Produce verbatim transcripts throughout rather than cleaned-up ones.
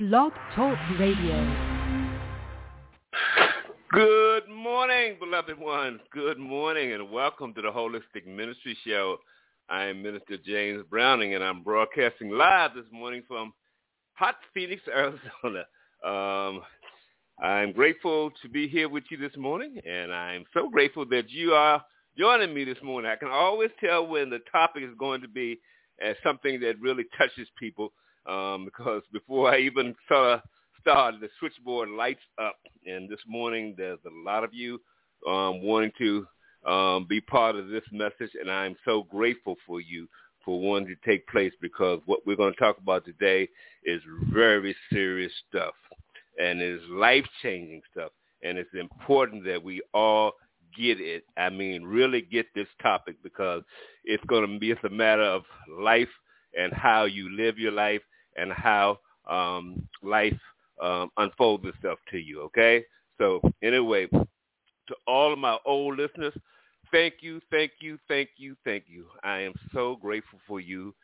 Blog Talk Radio. Good morning, beloved ones. Good morning, and welcome to the Holistic Ministry Show. I am Minister James Browning, and I'm broadcasting live this morning from hot Phoenix, Arizona. Um, I'm grateful to be here with you this morning, and I'm so grateful that you are joining me this morning. I can always tell when the topic is going to be as something that really touches people, um, because before I even saw started, the switchboard lights up, and this morning there's a lot of you um, wanting to um, be part of this message, and I'm so grateful for you for wanting to take place, because what we're going to talk about today is very serious stuff, and it's life-changing stuff, and it's important that we all get it. I mean, really get this topic, because it's going to be it's a matter of life and how you live your life and how um, life um, unfolds itself to you, okay? So anyway, to all of my old listeners, thank you, thank you, thank you, thank you. I am so grateful for you.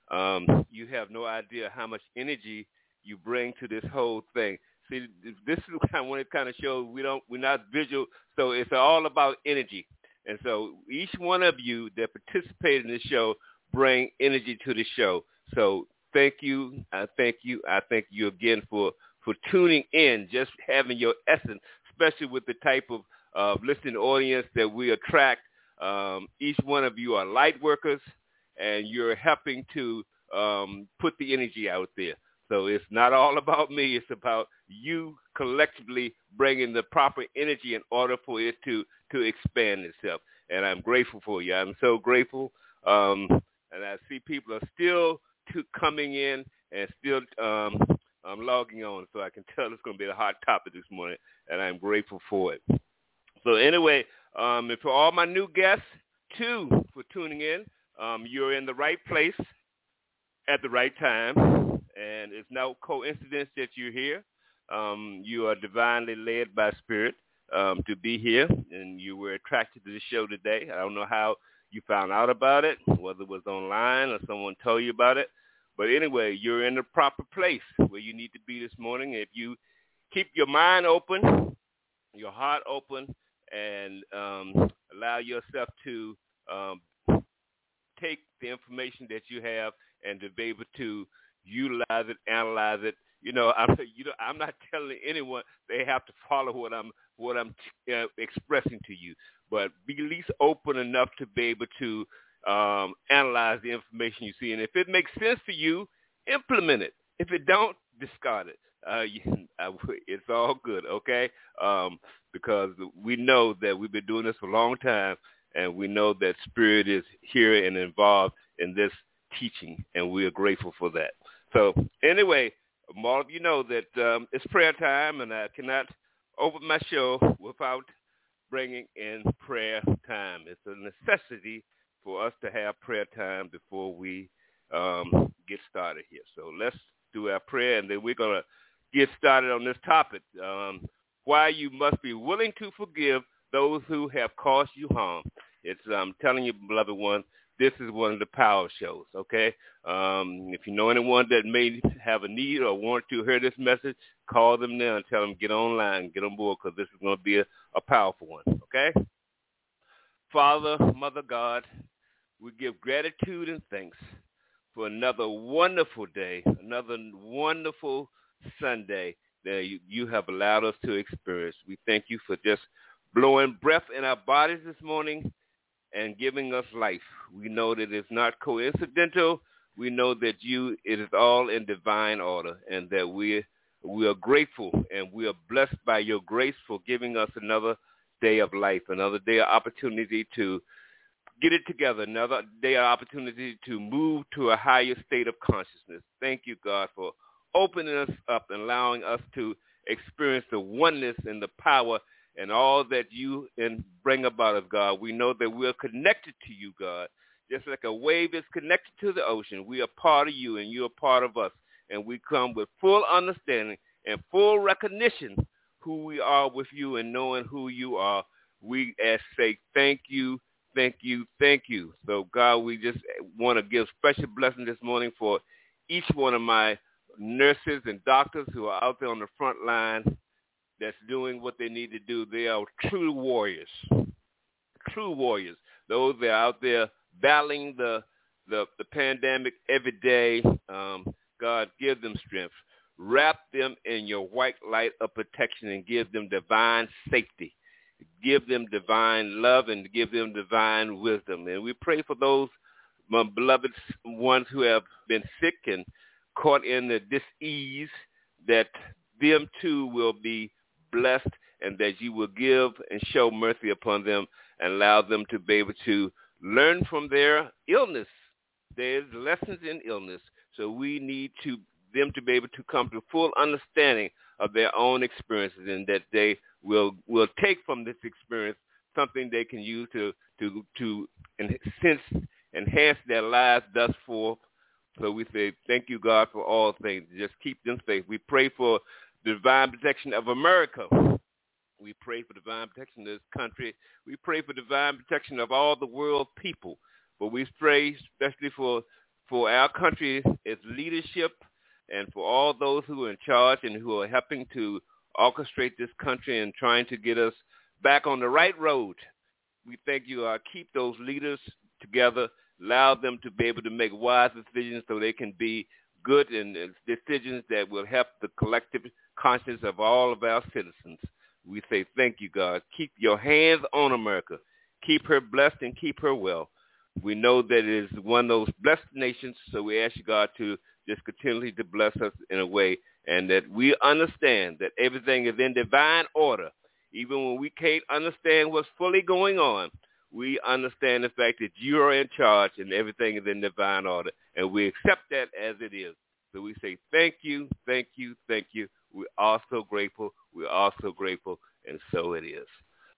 Um, you have no idea how much energy you bring to this whole thing. See, this is kind of when it kind of shows we don't, we're not visual, so it's all about energy. And so each one of you that participate in this show bring energy to the show. So thank you, I thank you, I thank you again for, for tuning in, just having your essence, especially with the type of uh, listening audience that we attract. Um, each one of you are light workers, and you're helping to um, put the energy out there. So it's not all about me. It's about you collectively bringing the proper energy in order for it to, to expand itself. And I'm grateful for you. I'm so grateful. Um, and I see people are still to coming in and still um, um, logging on. So I can tell it's going to be a hot topic this morning, and I'm grateful for it. So anyway, um, and for all my new guests, too, for tuning in, um, you're in the right place at the right time. And it's no coincidence that you're here. Um, you are divinely led by Spirit um, to be here, and you were attracted to the show today. I don't know how you found out about it, whether it was online or someone told you about it. But anyway, you're in the proper place where you need to be this morning. If you keep your mind open, your heart open, and um, allow yourself to um, take the information that you have and to be able to utilize it, analyze it. You know, I'm you know I'm not telling anyone they have to follow what I'm what I'm uh, expressing to you, but be at least open enough to be able to um, analyze the information you see, and if it makes sense to you, implement it. If it don't, discard it. Uh, you, I, it's all good, okay? Um, because we know that we've been doing this for a long time, and we know that Spirit is here and involved in this teaching, and we are grateful for that. So anyway, all of you know that um, it's prayer time, and I cannot open my show without bringing in prayer time. It's a necessity for us to have prayer time before we um, get started here. So let's do our prayer, and then we're going to get started on this topic, um, why you must be willing to forgive those who have caused you harm. It's I'm um, telling you, beloved one, this is one of the power shows, okay? Um, if you know anyone that may have a need or want to hear this message, call them now and tell them get online, get on board, because this is going to be a, a powerful one, okay? Father, Mother God, we give gratitude and thanks for another wonderful day, another wonderful Sunday that you, you have allowed us to experience. We thank you for just blowing breath in our bodies this morning and giving us life. We know that it's not coincidental. We know that you, it is all in divine order, and that we we are grateful and we are blessed by your grace for giving us another day of life, another day of opportunity to get it together, another day of opportunity to move to a higher state of consciousness. Thank you, God, for opening us up and allowing us to experience the oneness and the power and all that you and bring about us, God. We know that we are connected to you, God. Just like a wave is connected to the ocean, we are part of you and you are part of us. And we come with full understanding and full recognition who we are with you, and knowing who you are. We as say thank you, thank you, thank you. So, God, we just want to give special blessing this morning for each one of my nurses and doctors who are out there on the front line that's doing what they need to do. They are true warriors, true warriors. Those that are out there battling the the, the pandemic every day. Um, God, give them strength. Wrap them in your white light of protection and give them divine safety. Give them divine love and give them divine wisdom. And we pray for those, my beloved ones who have been sick and caught in the dis-ease, that them too will be blessed and that you will give and show mercy upon them and allow them to be able to learn from their illness. There's lessons in illness, so we need to them to be able to come to full understanding of their own experiences, and that they will will take from this experience something they can use to to to enhance, enhance their lives thus forth. So we say, thank you, God, for all things. Just keep them safe. We pray for the divine protection of America. We pray for divine protection of this country. We pray for divine protection of all the world people. But we pray especially for for our country, its leadership, and for all those who are in charge and who are helping to orchestrate this country and trying to get us back on the right road. We thank you. Uh, keep those leaders together. Allow them to be able to make wise decisions so they can be good and, and decisions that will help the collective conscience of all of our citizens. We say thank you, God. Keep your hands on America. Keep her blessed and keep her well. We know that it is one of those blessed nations, so we ask you, God, to just continually to bless us in a way, and that we understand that everything is in divine order. Even when we can't understand what's fully going on, we understand the fact that you are in charge and everything is in divine order, and we accept that as it is. So we say thank you, thank you, thank you. We're also grateful. We're also grateful, and so it is.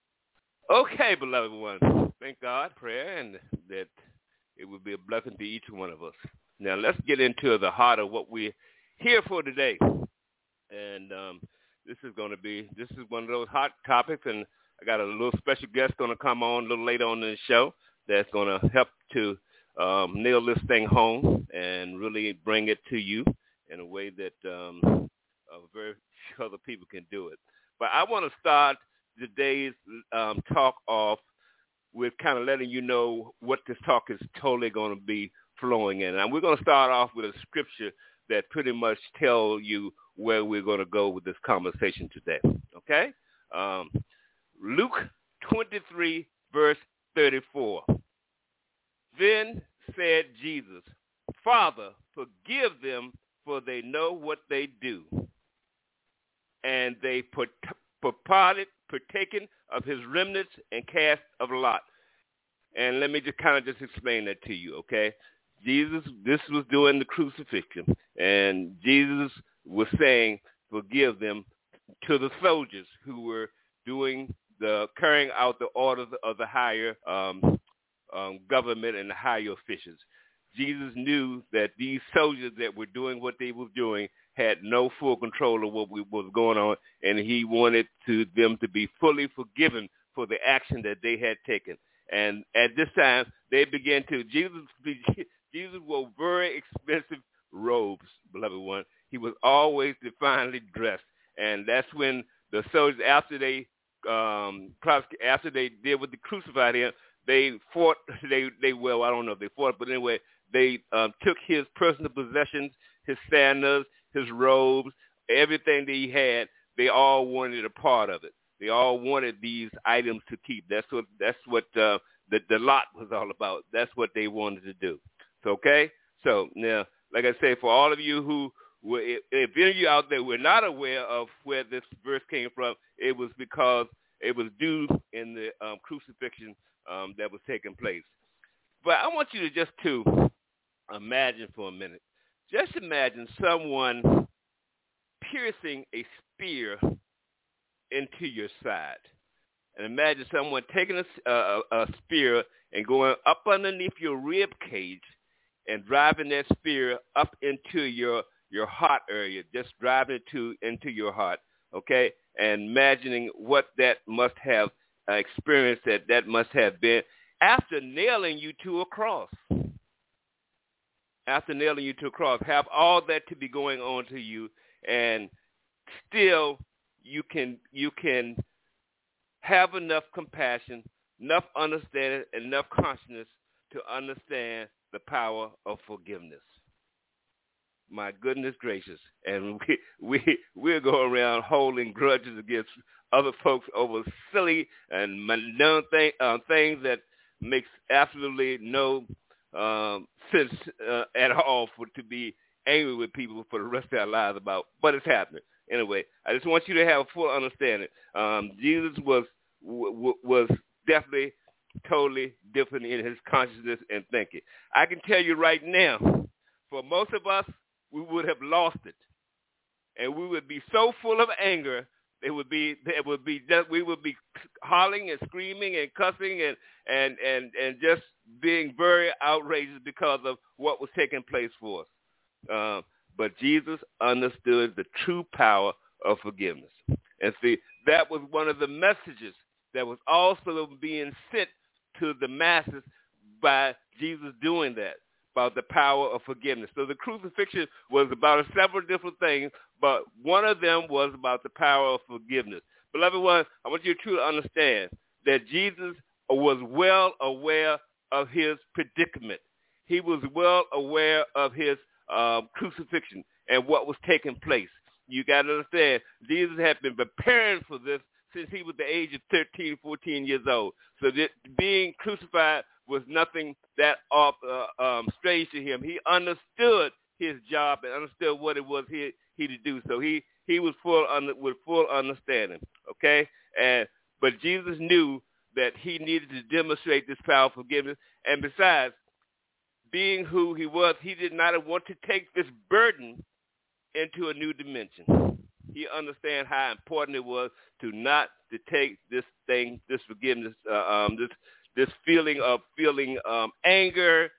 Okay, beloved ones, thank God, prayer, and that it will be a blessing to each one of us. Now, let's get into the heart of what we're here for today. And um, this is going to be, this is one of those hot topics, and I got a little special guest going to come on a little later on in the show that's going to help to um, nail this thing home and really bring it to you in a way that um, uh, very few other people can do it. But I want to start today's um, talk off with kind of letting you know what this talk is totally going to be flowing in. And we're going to start off with a scripture that pretty much tell you where we're going to go with this conversation today. Okay? Um, Luke twenty-three, verse thirty-four. Then said Jesus, Father, forgive them, for they know what they do. And they put purported partaken of his remnants and cast of lot. And let me just kind of just explain that to you, okay? Jesus, this was during the crucifixion, and Jesus was saying, forgive them to the soldiers who were doing the, carrying out the orders of the higher um, um, government and the higher officials. Jesus knew that these soldiers that were doing what they were doing had no full control of what we, was going on, and he wanted to them to be fully forgiven for the action that they had taken. And at this time, they began to, Jesus, Jesus wore very expensive robes, beloved one. He was always divinely dressed. And that's when the soldiers, after they, um, after they did with the crucified him, they fought, they, they, well, I don't know if they fought, but anyway, they um, took his personal possessions, his sandals, his robes, everything that he had. They all wanted a part of it. They all wanted these items to keep. That's what that's what uh, the the lot was all about. That's what they wanted to do. So okay. So now, like I say, for all of you who were, if, if any of you out there were not aware of where this verse came from, it was because it was due in the um, crucifixion um, that was taking place. But I want you to just to imagine for a minute. Just imagine someone piercing a spear into your side. And imagine someone taking a, a, a spear and going up underneath your rib cage and driving that spear up into your, your heart area, just driving it to, into your heart, okay? And imagining what that must have uh, experienced, that that must have been after nailing you to a cross. after nailing you to a cross, have all that to be going on to you, and still you can you can have enough compassion, enough understanding, enough consciousness to understand the power of forgiveness. My goodness gracious. And we we we'll go around holding grudges against other folks over silly and mundane thing, uh, things that makes absolutely no um, sense uh, at all for to be angry with people for the rest of their lives about, but it's happening. Anyway, I just want you to have a full understanding. Um, Jesus was w- was definitely totally different in his consciousness and thinking. I can tell you right now, for most of us, we would have lost it, and we would be so full of anger. It would be it would be just, we would be hollering and screaming and cussing and and and and just being very outrageous because of what was taking place for us. Uh, but Jesus understood the true power of forgiveness, and see, that was one of the messages that was also being sent to the masses by Jesus doing that, about the power of forgiveness. So the crucifixion was about several different things, but one of them was about the power of forgiveness. Beloved ones, I want you to truly understand that Jesus was well aware of his predicament. He was well aware of his um, crucifixion and what was taking place. You got to understand, Jesus had been preparing for this since he was the age of thirteen, fourteen years old. So that being crucified was nothing that off, uh, um, strange to him. He understood his job and understood what it was he he to do. So he he was full under, with full understanding. Okay, and but Jesus knew that he needed to demonstrate this power of forgiveness. And besides, being who he was, he did not want to take this burden into a new dimension. He understand how important it was to not to take this thing, this forgiveness, uh, um, this this feeling of feeling um, anger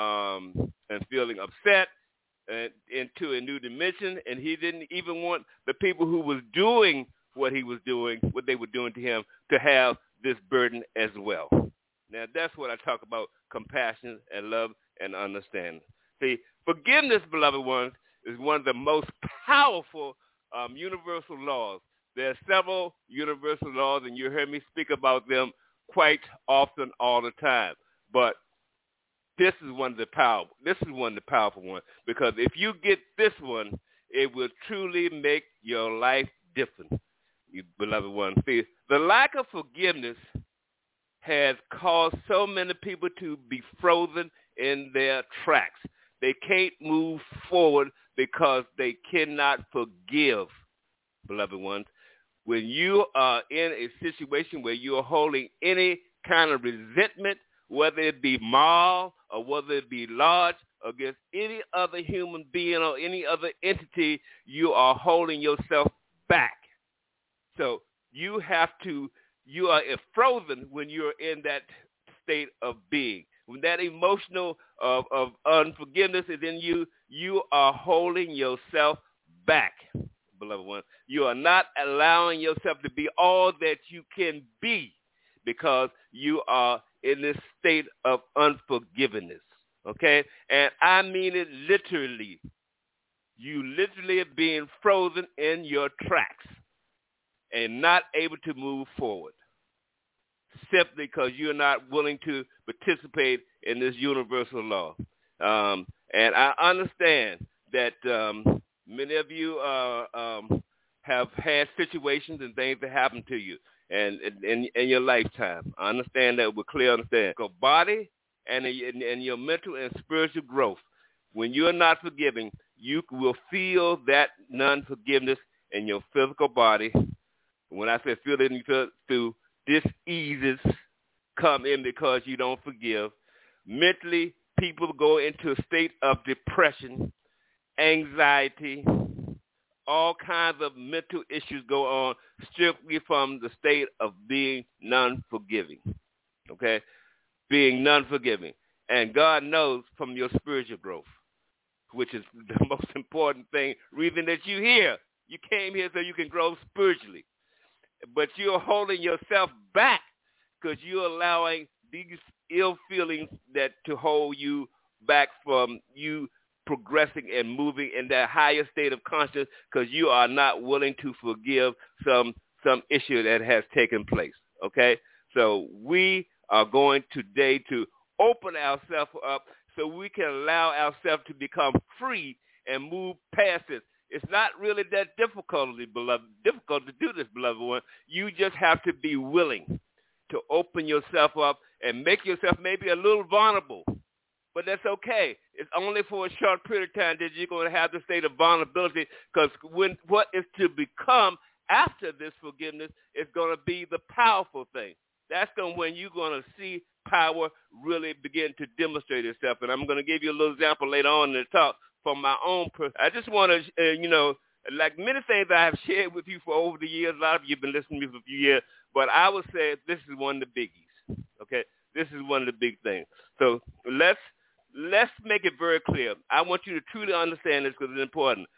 um, and feeling upset and, into a new dimension. And he didn't even want the people who was doing what he was doing, what they were doing to him, to have this burden as well. Now, that's what I talk about, compassion and love and understanding. See, forgiveness, beloved ones, is one of the most powerful um, universal laws. There are several universal laws, and you hear me speak about them quite often all the time. But this is one of the powerful. This is one of the powerful ones, because if you get this one, it will truly make your life different, you beloved ones. See, the lack of forgiveness has caused so many people to be frozen in their tracks. They can't move forward because they cannot forgive, beloved ones. When you are in a situation where you are holding any kind of resentment, whether it be mild or whether it be large, against any other human being or any other entity, you are holding yourself back. So you have to, you are frozen when you're in that state of being. When that emotional of, of unforgiveness is in you, you are holding yourself back, beloved one. You are not allowing yourself to be all that you can be because you are in this state of unforgiveness, okay? And I mean it literally. You literally are being frozen in your tracks and not able to move forward, simply because you're not willing to participate in this universal law. Um, and I understand that um, many of you uh, um, have had situations and things that happen to you and in, in your lifetime. I understand that with clear understanding. Your body and, and your mental and spiritual growth, when you're not forgiving, you will feel that non-forgiveness in your physical body. When I say feel it, you feel through diseases come in because you don't forgive. Mentally, people go into a state of depression, anxiety, all kinds of mental issues go on strictly from the state of being non-forgiving, okay? Being non-forgiving. And God knows from your spiritual growth, which is the most important thing, reason that you're here. You came here so you can grow spiritually. But you're holding yourself back because you're allowing these ill feelings that to hold you back from you progressing and moving in that higher state of consciousness because you are not willing to forgive some some issue that has taken place, okay? So we are going today to open ourselves up so we can allow ourselves to become free and move past it. It's not really that difficult, beloved, difficult to do this, beloved one. You just have to be willing to open yourself up and make yourself maybe a little vulnerable. But that's okay. It's only for a short period of time that you're going to have the state of vulnerability because when what is to become after this forgiveness is going to be the powerful thing. That's going when you're going to see power really begin to demonstrate itself. And I'm going to give you a little example later on in the talk from my own person. I just want to, uh, you know, like many things I have shared with you for over the years. A lot of you have been listening to me for a few years. But I would say this is one of the biggies, okay? This is one of the big things. So let's let's make it very clear. I want you to truly understand this because it's important.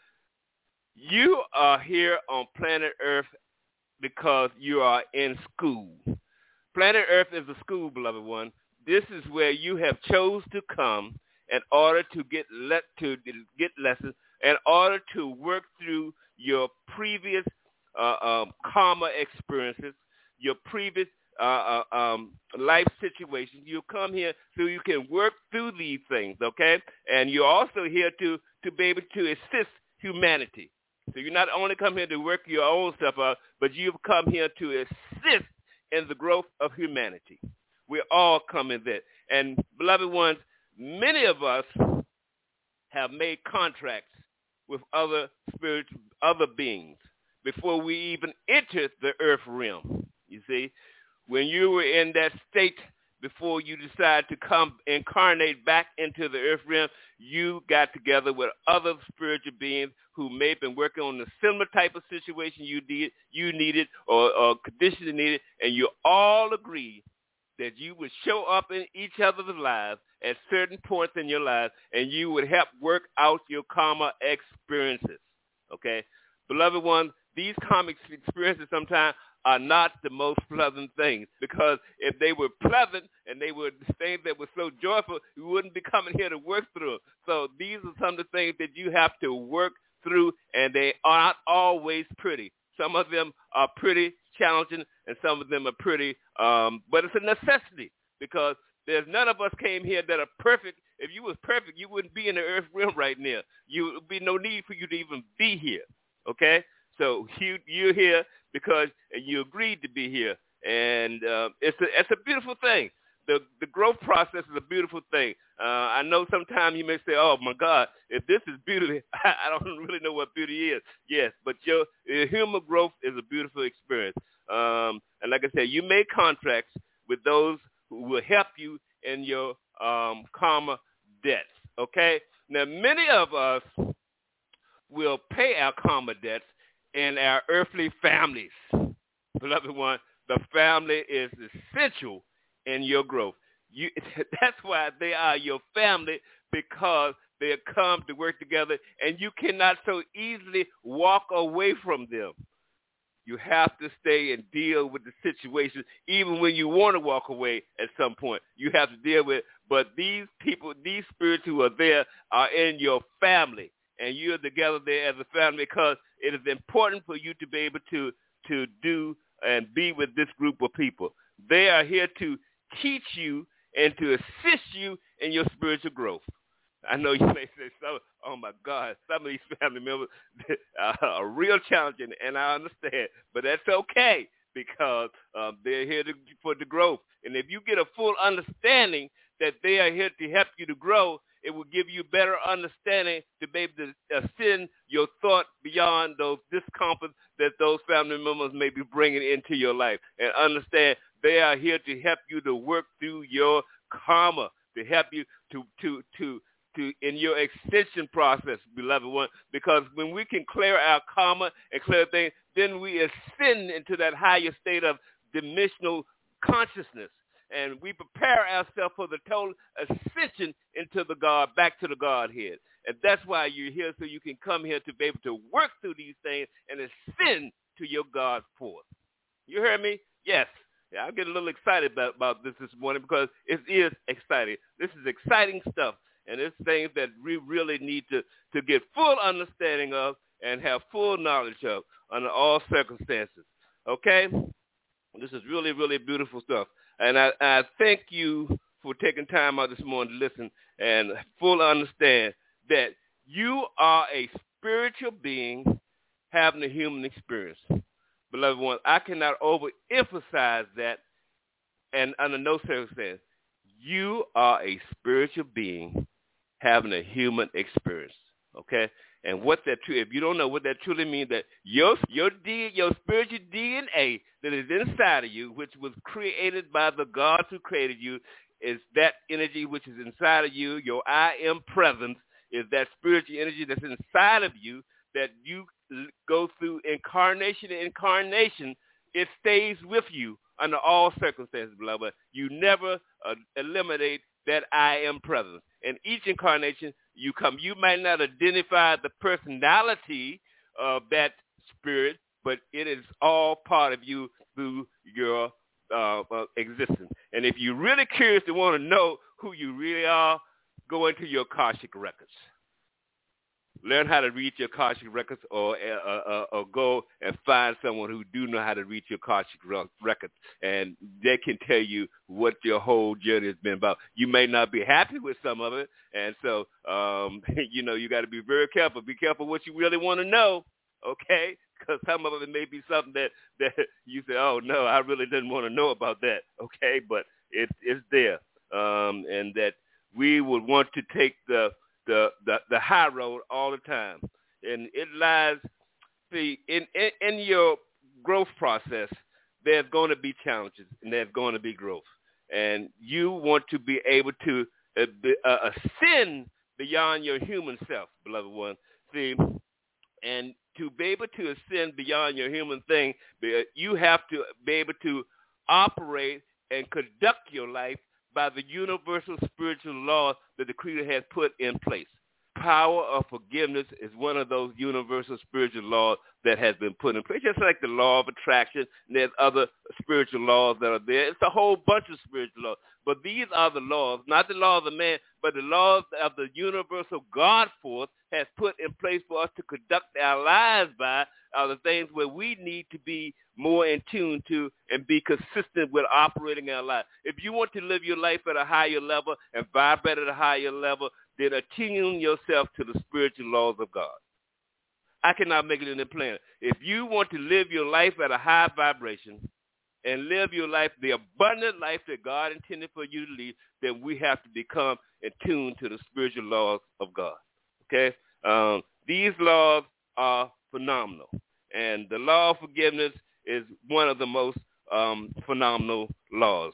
You are here on planet Earth because you are in school. Planet Earth is a school, beloved one. This is where you have chose to come in order to get let to get lessons, in order to work through your previous uh, um, karma experiences, your previous uh, uh, um, life situations. You come here so you can work through these things, okay? And you're also here to to be able to assist humanity. So you're not only come here to work your own stuff out, but you've come here to assist in the growth of humanity. We're all coming there. And, beloved ones, many of us have made contracts with other spirits, other beings before we even entered the earth realm. You see, when you were in that state before you decided to come incarnate back into the earth realm, you got together with other spiritual beings who may have been working on the similar type of situation you did, you needed or, or condition you needed, and you all agreed that you would show up in each other's lives at certain points in your lives, and you would help work out your karma experiences, okay? Beloved ones, these karmic experiences sometimes are not the most pleasant things, because if they were pleasant and they were things that were so joyful, you wouldn't be coming here to work through them. So these are some of the things that you have to work through, and they aren't always pretty. Some of them are pretty challenging, and some of them are pretty, um, but it's a necessity, because there's none of us came here that are perfect. If you was perfect, you wouldn't be in the earth realm right now. You would be no need for you to even be here, okay? So you, you're here because you agreed to be here, and uh, it's a it's a beautiful thing. The the growth process is a beautiful thing. Uh, I know sometimes you may say, "Oh my God, if this is beauty, I, I don't really know what beauty is." Yes, but your, your human growth is a beautiful experience. Um, and like I said, you make contracts with those who will help you in your um, karma debts. Okay. Now, many of us will pay our karma debts in our earthly families. Beloved one, the family is essential in your growth. You, that's why they are your family, because they have come to work together, and you cannot so easily walk away from them. You have to stay and deal with the situation, even when you want to walk away at some point. You have to deal with it. But these people, these spirits who are there are in your family, and you're together there as a family, because it is important for you to be able to, to do and be with this group of people. They are here to teach you and to assist you in your spiritual growth. I know you may say, so, oh, my God, some of these family members are real challenging, and I understand. But that's okay, because um, they're here to, for the growth. And if you get a full understanding that they are here to help you to grow, it will give you better understanding to be able to ascend your thought beyond those discomforts that those family members may be bringing into your life. And understand they are here to help you to work through your karma, to help you to to to to in your extension process, beloved one. Because when we can clear our karma and clear things, then we ascend into that higher state of dimensional consciousness. And we prepare ourselves for the total ascension into the God, back to the Godhead. And that's why you're here, so you can come here to be able to work through these things and ascend to your God force. You heard me? Yes. Yeah, I get a little excited about, about this this morning, because it is exciting. This is exciting stuff. And it's things that we really need to, to get full understanding of and have full knowledge of under all circumstances. Okay? This is really, really beautiful stuff. And I, I thank you for taking time out this morning to listen and fully understand that you are a spiritual being having a human experience. Beloved ones, I cannot overemphasize that, and under no circumstance, you are a spiritual being having a human experience, okay? And what that truly, if you don't know what that truly means, that your your D, your spiritual D N A that is inside of you, which was created by the God who created you, is that energy which is inside of you. Your I am presence is that spiritual energy that's inside of you that you go through incarnation and incarnation. It stays with you under all circumstances, beloved. You never uh, eliminate that I am presence. In each incarnation, you come. You might not identify the personality of that spirit, but it is all part of you through your uh, uh, existence. And if you're really curious to want to know who you really are, go into your Akashic records. Learn how to read your Akashic records, or uh, uh, or go and find someone who do know how to read your Akashic records, and they can tell you what your whole journey has been about. You may not be happy with some of it, and so um, you know you got to be very careful. Be careful what you really want to know, okay? Because some of it may be something that, that you say, oh no, I really didn't want to know about that, okay? But it, it's there, um, and that we would want to take the The, the the high road all the time. And it lies, see, in, in, in your growth process, there's going to be challenges and there's going to be growth. And you want to be able to uh, be, uh, ascend beyond your human self, beloved one. See, and to be able to ascend beyond your human thing, you have to be able to operate and conduct your life by the universal spiritual laws that the Creator has put in place. Power of forgiveness is one of those universal spiritual laws that has been put in place, just like the law of attraction, and there's other spiritual laws that are there. It's a whole bunch of spiritual laws. But these are the laws, not the law of the man, but the laws of the universal God force has put in place for us to conduct our lives by, are the things where we need to be more in tune to and be consistent with operating our life. If you want to live your life at a higher level and vibrate at a higher level, then attune yourself to the spiritual laws of God. I cannot make it any plainer. If you want to live your life at a high vibration and live your life, the abundant life that God intended for you to live, then we have to become in tune to the spiritual laws of God. Okay? Um, these laws are phenomenal. And the law of forgiveness is one of the most um, phenomenal laws.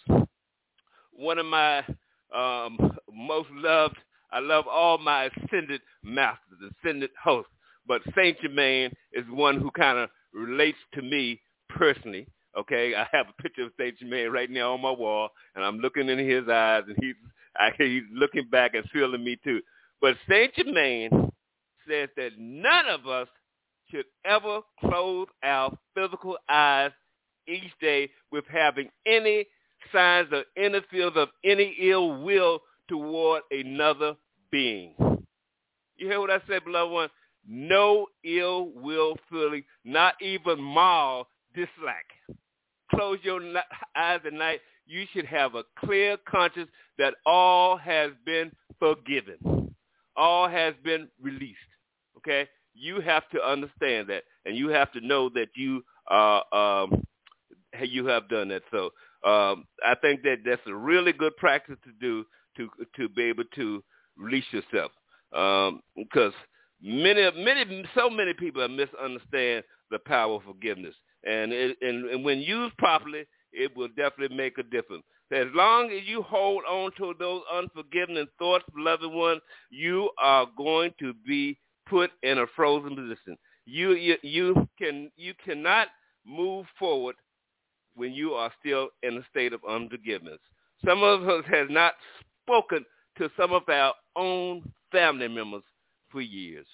One of my um, most loved, I love all my ascended masters, ascended hosts, but Saint Germain is one who kind of relates to me personally. Okay, I have a picture of Saint Germain right now on my wall, and I'm looking in his eyes, and he's I, he's looking back and feeling me too. But Saint Germain says that none of us should ever close our physical eyes each day with having any signs or any feels of any ill will toward another being. You hear what I said, beloved one? No ill will feeling, not even mild dislike. Close your eyes at night. You should have a clear conscience that all has been forgiven. All has been released. Okay? You have to understand that, and you have to know that you uh, um, you have done that. So um, I think that that's a really good practice to do to to be able to release yourself, um, because many many so many people misunderstand the power of forgiveness, and it, and, and when used properly, it will definitely make a difference. As long as you hold on to those unforgiving thoughts, beloved one, you are going to be put in a frozen position. You, you you can you cannot move forward when you are still in a state of unforgiveness. Some of us have not spoken to some of our own family members for years.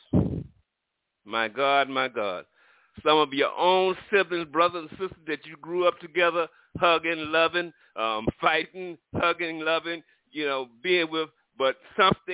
My God, my God. Some of your own siblings, brothers and sisters that you grew up together, hugging, loving, um, fighting, hugging, loving, you know, being with, but something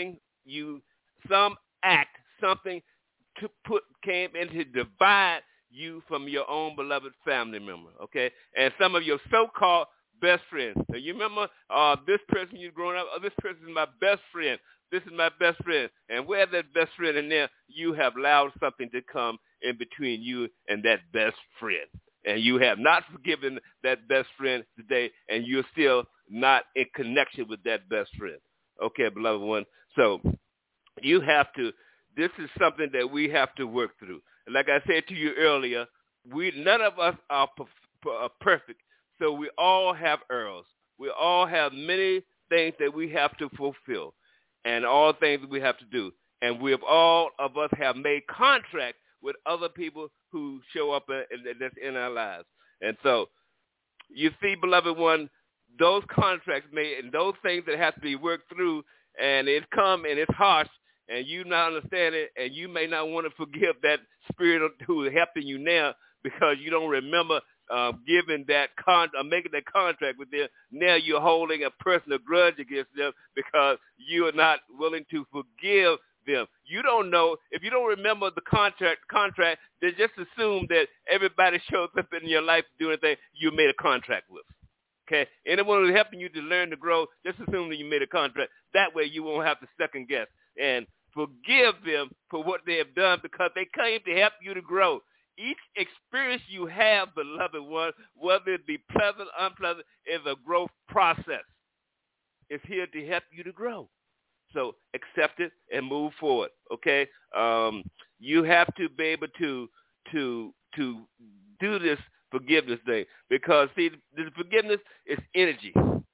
you, some act, something to put came in to divide you from your own beloved family member, okay? And some of your so-called best friends. So you remember uh, this person you've grown up, oh, this person is my best friend. This is my best friend. And where that best friend in there, you have allowed something to come in between you and that best friend. And you have not forgiven that best friend today, and you're still not in connection with that best friend. Okay, beloved one. So you have to, this is something that we have to work through. And like I said to you earlier, we none of us are perfect, so we all have errors. We all have many things that we have to fulfill and all things that we have to do. And we have all of us have made contracts with other people who show up in, that's in our lives. And so you see, beloved one, those contracts made and those things that have to be worked through, and it's come and it's harsh, and you not understand it, and you may not want to forgive that spirit who is helping you now because you don't remember uh, giving that con- or making that contract with them. Now you're holding a personal grudge against them because you are not willing to forgive them. You don't know, if you don't remember the contract, contract, then just assume that everybody shows up in your life doing anything you made a contract with. Okay? Anyone who's helping you to learn to grow, just assume that you made a contract. That way you won't have to second guess. And forgive them for what they have done because they came to help you to grow. Each experience you have, beloved one, whether it be pleasant or unpleasant, is a growth process. It's here to help you to grow. So accept it and move forward, okay? Um, you have to be able to to to do this forgiveness thing because, see, this forgiveness is energy.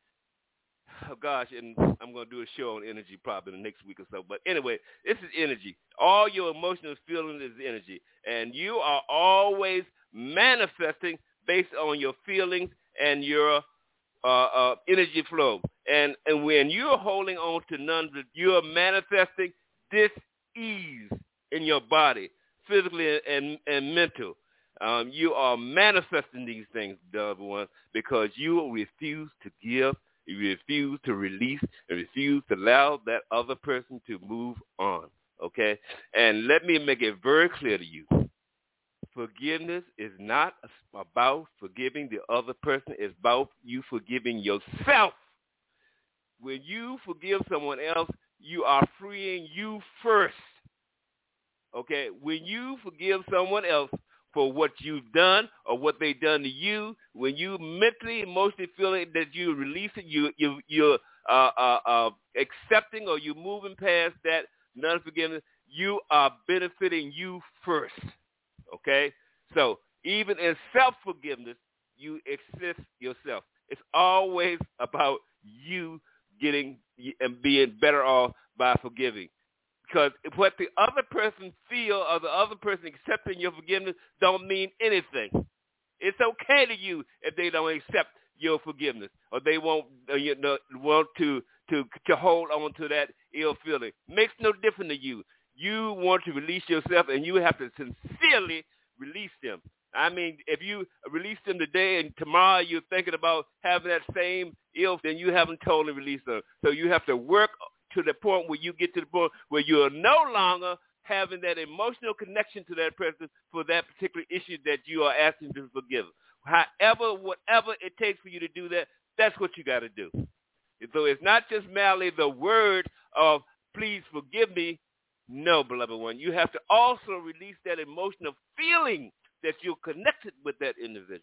Oh, gosh, and I'm going to do a show on energy probably in the next week or so. But anyway, this is energy. All your emotional feelings is energy. And you are always manifesting based on your feelings and your uh, uh, energy flow. And, and when you're holding on to none, you're manifesting dis-ease in your body, physically and, and mental. Um, you are manifesting these things, beloved one, because you refuse to give. You refuse to release and refuse to allow that other person to move on, okay? And let me make it very clear to you. Forgiveness is not about forgiving the other person. It's about you forgiving yourself. When you forgive someone else, you are freeing you first, okay? When you forgive someone else for what you've done or what they've done to you, when you mentally, emotionally feeling that you release it, you, you, you're uh, uh, uh, accepting or you're moving past that non-forgiveness, you are benefiting you first, okay? So even in self-forgiveness, you exist yourself. It's always about you getting and being better off by forgiving. Because what the other person feel or the other person accepting your forgiveness don't mean anything. It's okay to you if they don't accept your forgiveness or they won't uh, you know, want to, to to hold on to that ill feeling. Makes no difference to you. You want to release yourself, and you have to sincerely release them. I mean, if you release them today and tomorrow you're thinking about having that same ill, then you haven't totally released them. So you have to work to the point where you get to the point where you are no longer having that emotional connection to that person for that particular issue that you are asking to forgive. However, whatever it takes for you to do that, that's what you got to do. So it's not just merely the word of please forgive me. No, beloved one. You have to also release that emotional feeling that you're connected with that individual.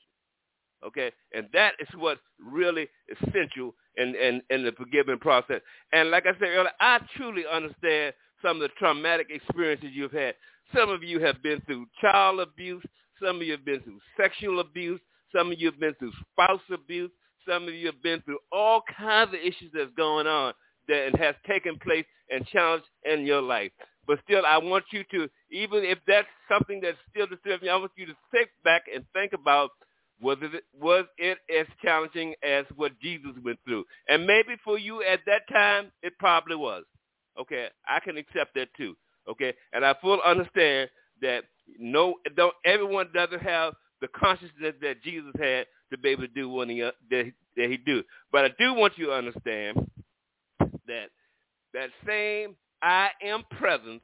Okay, and that is what's really essential in, in, in the forgiving process. And like I said earlier, I truly understand some of the traumatic experiences you've had. Some of you have been through child abuse. Some of you have been through sexual abuse. Some of you have been through spouse abuse. Some of you have been through all kinds of issues that's going on that has taken place and challenged in your life. But still, I want you to, even if that's something that's still disturbing you, I want you to sit back and think about, Was it, was it as challenging as what Jesus went through? And maybe for you at that time, it probably was. Okay, I can accept that too. Okay, and I fully understand that no, don't, everyone doesn't have the consciousness that Jesus had to be able to do what he, that, that he do. But I do want you to understand that that same I am presence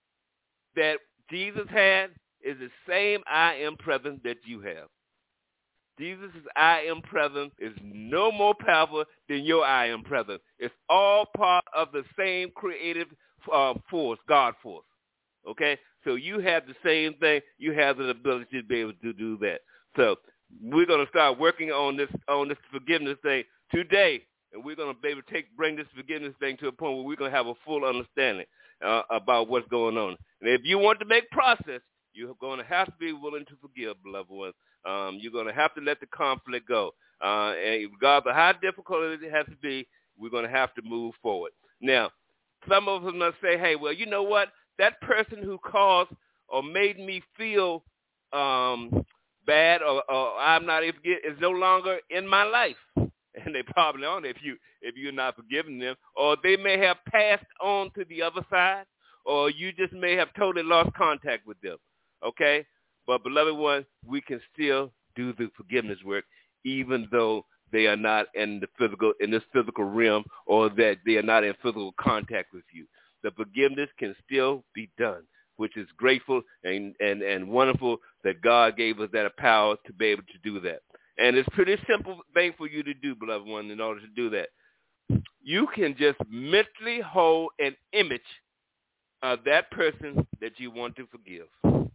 that Jesus had is the same I am presence that you have. Jesus' I am presence is no more powerful than your I am presence. It's all part of the same creative uh, force, God force. Okay? So you have the same thing. You have the ability to be able to do that. So we're going to start working on this on this forgiveness thing today, and we're going to be able to take bring this forgiveness thing to a point where we're going to have a full understanding uh, about what's going on. And if you want to make process, you're going to have to be willing to forgive, beloved ones. Um, you're going to have to let the conflict go. Uh, and regardless of how difficult it has to be, we're going to have to move forward. Now, some of us must say, hey, well, you know what? That person who caused or made me feel um, bad or, or I'm not able to get is no longer in my life. And they probably aren't if, you, if you're not forgiving them. Or they may have passed on to the other side, or you just may have totally lost contact with them. Okay? But, beloved one, we can still do the forgiveness work even though they are not in the physical, in this physical realm, or that they are not in physical contact with you. The forgiveness can still be done, which is grateful and, and, and wonderful that God gave us that power to be able to do that. And it's a pretty simple thing for you to do, beloved one, in order to do that. You can just mentally hold an image of that person that you want to forgive.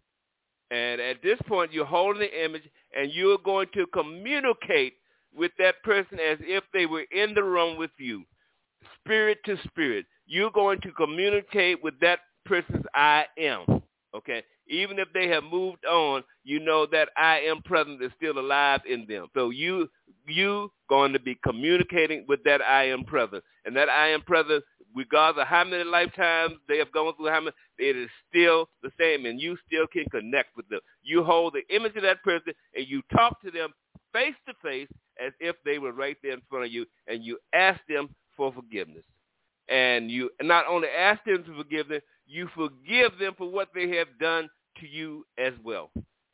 And at this point, you're holding the image, and you're going to communicate with that person as if they were in the room with you, spirit to spirit. You're going to communicate with that person's I am, okay? Even if they have moved on, you know that I am present is still alive in them. So you you going to be communicating with that I am present. And that I am present, regardless of how many lifetimes they have gone through, how many, it is still the same, and you still can connect with them. You hold the image of that person, and you talk to them face to face as if they were right there in front of you, and you ask them for forgiveness. And you not only ask them to forgive them, you forgive them for what they have done to you as well.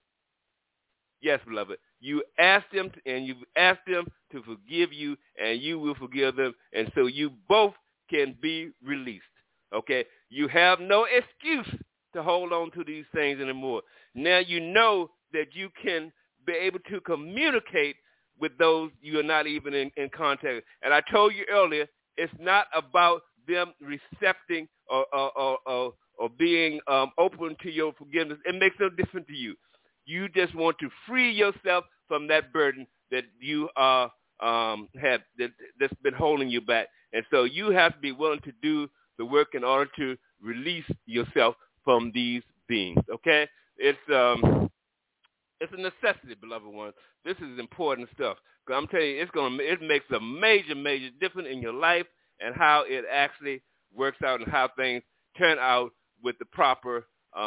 Yes, beloved. You ask them, to, and you ask them to forgive you, and you will forgive them, and so you both can be released. Okay? You have no excuse to hold on to these things anymore. Now you know that you can be able to communicate with those you are not even in, in contact with. And I told you earlier, it's not about them recepting or or, or, or, or being um, open to your forgiveness. It makes no difference to you. You just want to free yourself from that burden that you are um, have that, that's been holding you back. And so you have to be willing to do the work in order to release yourself from these beings. Okay, it's um, it's a necessity, beloved ones. This is important stuff. Because I'm telling you, it's gonna it makes a major, major difference in your life and how it actually works out and how things turn out with the proper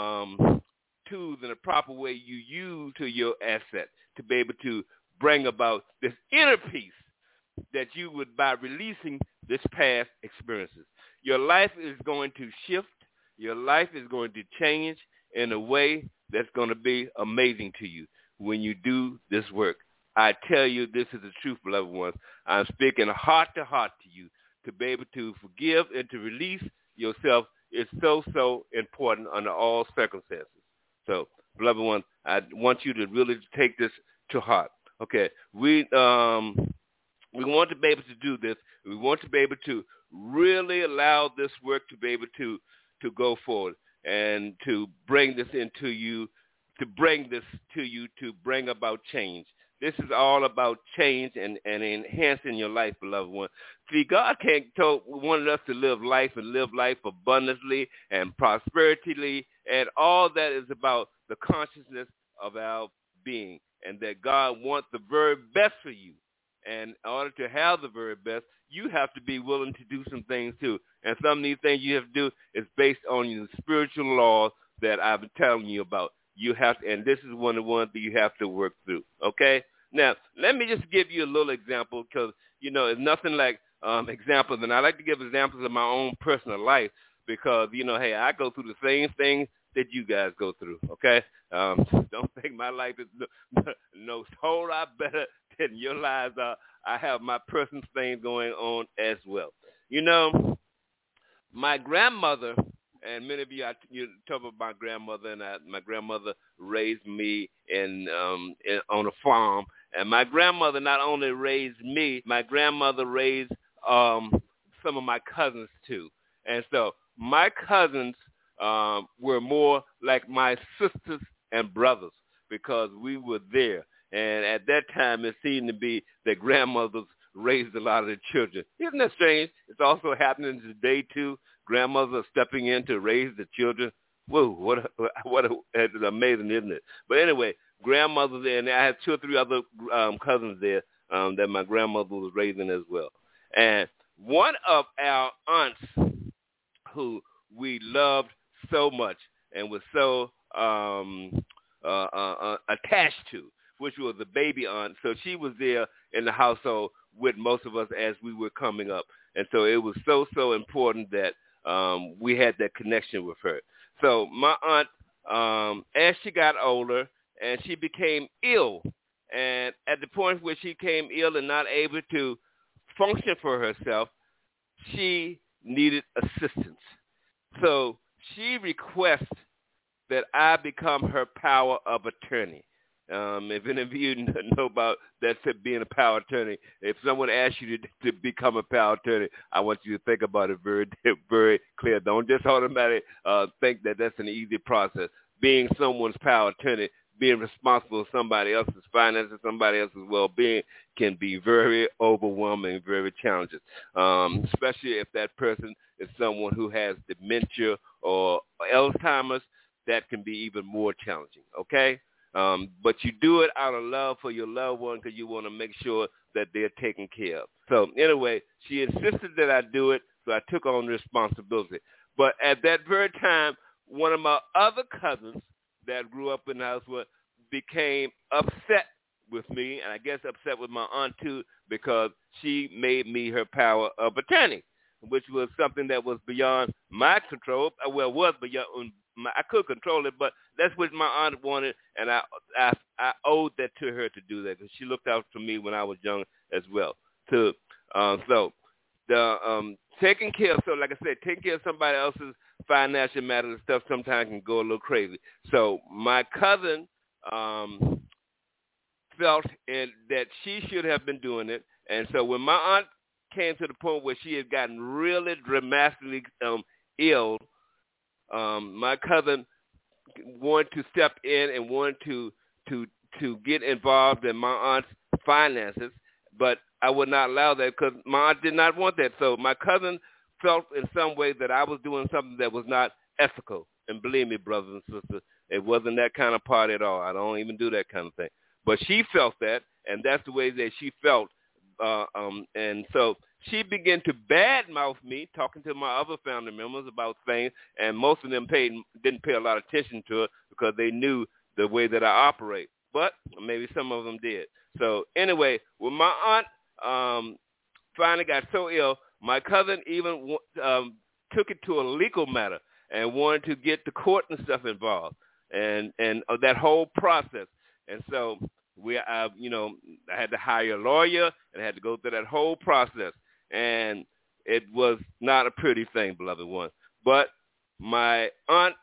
um, tools and the proper way you use to your asset to be able to bring about this inner peace that you would by releasing this past experiences. Your life is going to shift. Your life is going to change in a way that's going to be amazing to you when you do this work. I tell you, this is the truth, beloved ones. I'm speaking heart to heart to you. To be able to forgive and to release yourself is so, so important under all circumstances. So, beloved ones, I want you to really take this to heart. Okay, we um we want to be able to do this. We want to be able to really allow this work to be able to to go forward and to bring this into you, to bring this to you, to bring about change. This is all about change and, and enhancing your life, beloved one. See, God can't told wanted us to live life and live life abundantly and prosperitily, and all that is about the consciousness of our being, and that God wants the very best for you. And in order to have the very best, you have to be willing to do some things too. And some of these things you have to do is based on the spiritual laws that I've been telling you about. You have to, and this is one of the ones that you have to work through. Okay? Now, let me just give you a little example because, you know, it's nothing like um, examples. And I like to give examples of my own personal life because, you know, hey, I go through the same things that you guys go through, okay? Um, don't think my life is no, no whole lot better than your lives are. I have my personal things going on as well. You know, my grandmother, and many of you, I, you talk about my grandmother, and I, my grandmother raised me in, um, in on a farm. And my grandmother not only raised me, my grandmother raised um, some of my cousins too. And so my cousins um, were more like my sisters and brothers because we were there. And at that time, it seemed to be that grandmothers raised a lot of the children. Isn't that strange? It's also happening today, too. Grandmothers are stepping in to raise the children. Whoa, what a, what a, it's amazing, isn't it? But anyway, grandmothers there, and I had two or three other um, cousins there um, that my grandmother was raising as well. And one of our aunts who we loved so much and was so um, uh, uh, uh, attached to, which was the baby aunt. So she was there in the household with most of us as we were coming up. And so it was so, so important that um, we had that connection with her. So my aunt, um, as she got older, and she became ill, and at the point where she became ill and not able to function for herself, she needed assistance. So she requests that I become her power of attorney. Um, if any of you know about that, being a power attorney, if someone asks you to, to become a power attorney, I want you to think about it very, very clear. Don't just automatically uh, think that that's an easy process. Being someone's power attorney, being responsible for somebody else's finances, somebody else's well-being, can be very overwhelming, very challenging, um, especially if that person is someone who has dementia or Alzheimer's. That can be even more challenging, okay? Um, but you do it out of love for your loved one because you want to make sure that they're taken care of. So anyway, she insisted that I do it, so I took on the responsibility. But at that very time, one of my other cousins that grew up in the house became upset with me, and I guess upset with my aunt too, because she made me her power of attorney, which was something that was beyond my control. Well, was beyond my, I could control it, but that's what my aunt wanted, and I I, I owed that to her to do that because she looked out for me when I was young as well. To uh, so the um, taking care of, so like I said, taking care of somebody else's financial matters and stuff sometimes can go a little crazy. So my cousin um, felt in, that she should have been doing it, and so when my aunt came to the point where she had gotten really dramatically um, ill, um, my cousin wanted to step in and wanted to to to get involved in my aunt's finances, but I would not allow that because my aunt did not want that. So my cousin felt in some way that I was doing something that was not ethical. And believe me, brothers and sisters, it wasn't that kind of part at all. I don't even do that kind of thing. But she felt that, and that's the way that she felt. Uh, um, and so she began to badmouth me, talking to my other family members about things, and most of them paid, didn't pay a lot of attention to it because they knew the way that I operate. But maybe some of them did. So anyway, when my aunt um, finally got so ill, my cousin even um, took it to a legal matter and wanted to get the court and stuff involved, and and uh, that whole process. And so we, uh, you know, I had to hire a lawyer and I had to go through that whole process. And it was not a pretty thing, beloved one. But my aunt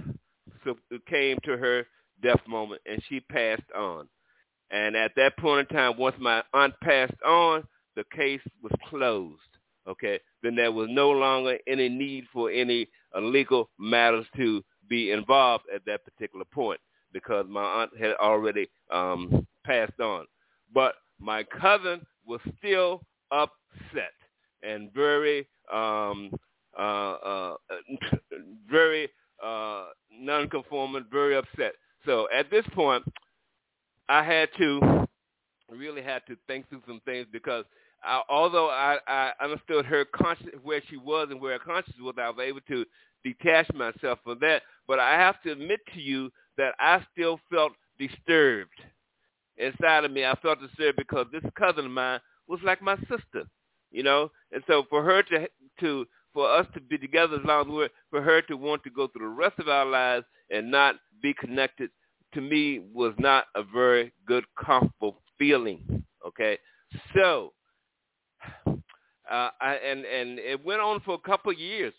came to her death moment, and she passed on. And at that point in time, once my aunt passed on, the case was closed, okay? Then there was no longer any need for any uh, legal matters to be involved at that particular point because my aunt had already um, passed on. But my cousin was still upset and very, um, uh, uh, very uh, nonconforming, very upset. So at this point, I had to really had to think through some things because I, although I, I understood her conscience, where she was and where her conscience was, I was able to detach myself from that. But I have to admit to you that I still felt disturbed inside of me. I felt disturbed because this cousin of mine was like my sister, you know. And so for her to to for us to be together as long as we were, for her to want to go through the rest of our lives and not be connected, to me was not a very good, comfortable feeling. Okay, so uh, I, and and it went on for a couple of years,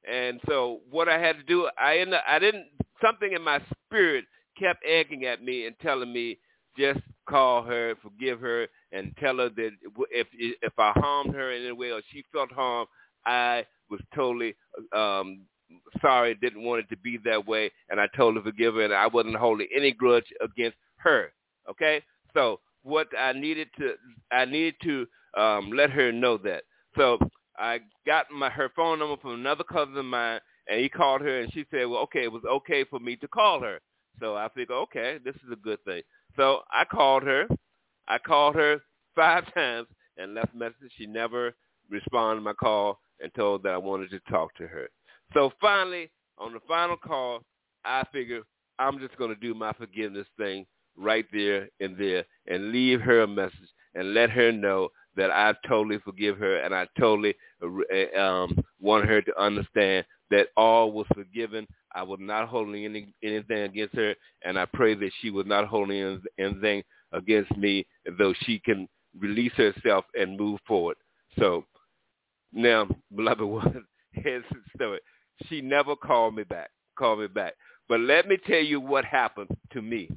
And so what I had to do, I ended, I didn't, something in my spirit kept egging at me and telling me, just call her, forgive her, and tell her that if if I harmed her in any way or she felt harm, I was totally um, sorry, didn't want it to be that way, and I told her to forgive her, and I wasn't holding any grudge against her. Okay, so what I needed to, I needed to um, let her know that. So I got my her phone number from another cousin of mine, and he called her, and she said, well, okay, it was okay for me to call her. So I figured, okay, this is a good thing. So I called her. I called her five times and left a message. She never responded to my call and told that I wanted to talk to her. So finally, on the final call, I figured I'm just going to do my forgiveness thing right there and there and leave her a message and let her know that I totally forgive her, and I totally um, want her to understand that all was forgiven. I was not holding any, anything against her, and I pray that she was not holding anything against me, though she can release herself and move forward. So now, beloved one, here's the story. She never called me back, called me back. But let me tell you what happened to me.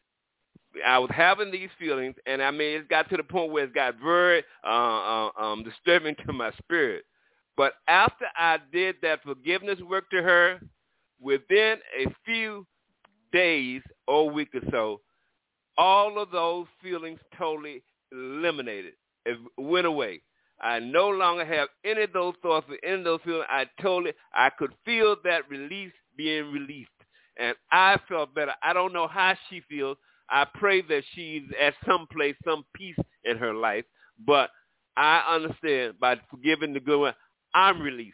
I was having these feelings, and I mean, it got to the point where it got very uh, uh, um, disturbing to my spirit. But after I did that forgiveness work to her, within a few days or a week or so, all of those feelings totally eliminated. It went away. I no longer have any of those thoughts or any of those feelings. I totally, I could feel that release being released, and I felt better. I don't know how she feels. I pray that she's at some place, some peace in her life, but I understand by forgiving the good one, I'm released.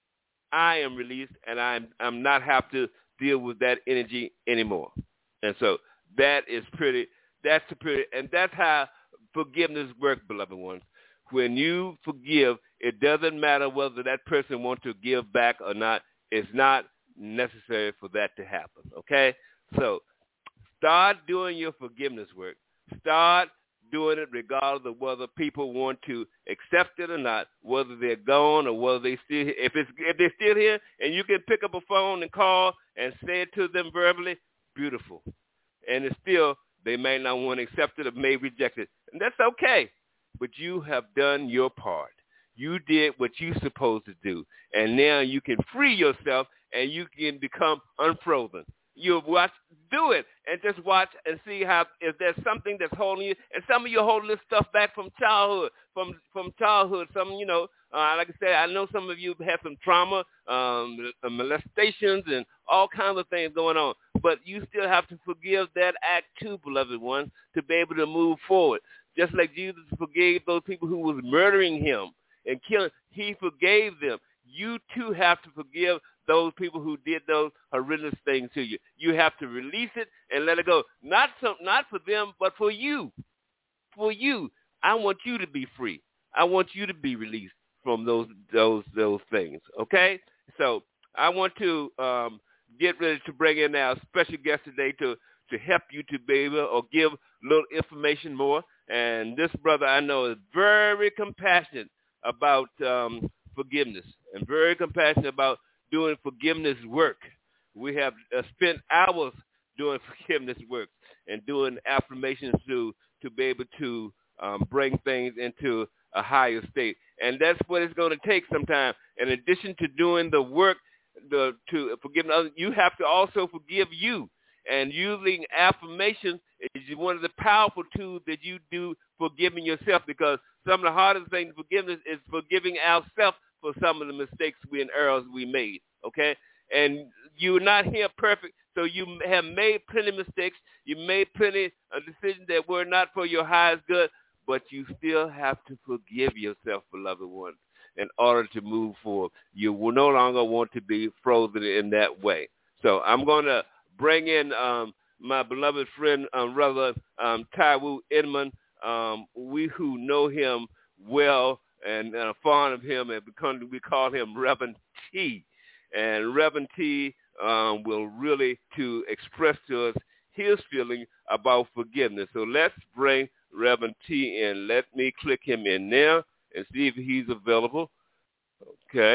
I am released, and I'm I'm not have to deal with that energy anymore. And so that is pretty. That's a pretty, and that's how forgiveness works, beloved ones. When you forgive, it doesn't matter whether that person wants to give back or not. It's not necessary for that to happen. Okay, so start doing your forgiveness work. Start doing it regardless of whether people want to accept it or not, whether they're gone or whether they still here. If it's if they're still here and you can pick up a phone and call and say it to them verbally, beautiful. And it's still, they may not want to accept it or may reject it. And that's okay. But you have done your part. You did what you're supposed to do. And now you can free yourself and you can become unfrozen. You watch, do it, and just watch and see how if there's something that's holding you. And some of you holding this stuff back from childhood, from from childhood. Some, you know, uh, like I said, I know some of you have some trauma, um, molestations, and all kinds of things going on. But you still have to forgive that act too, beloved ones, to be able to move forward. Just like Jesus forgave those people who was murdering him and killing, he forgave them. You too have to forgive those people who did those horrendous things to you. You have to release it and let it go. Not some, not for them, but for you. For you. I want you to be free. I want you to be released from those those those things. Okay? So I want to um, get ready to bring in our special guest today to, to help you to be able or give a little information more. And this brother I know is very compassionate about um, forgiveness and very compassionate about doing forgiveness work. We have uh, spent hours doing forgiveness work and doing affirmations to to be able to um, bring things into a higher state. And that's what it's going to take sometimes. In addition to doing the work the, to forgive others, you have to also forgive you. And using affirmations is one of the powerful tools that you do forgiving yourself, because some of the hardest things in forgiveness is forgiving ourselves for some of the mistakes we and errors we made, okay? And you're not here perfect, so you have made plenty of mistakes. You made plenty of decisions that were not for your highest good, but you still have to forgive yourself, beloved ones, in order to move forward. You will no longer want to be frozen in that way. So I'm going to bring in um, my beloved friend, um, Brother um, Taiwo Edmond. Um, we who know him well and uh, fond of him, and become, we call him Reverend T. And Reverend T um, will really to express to us his feeling about forgiveness. So let's bring Reverend T in. Let me click him in now and see if he's available. Okay.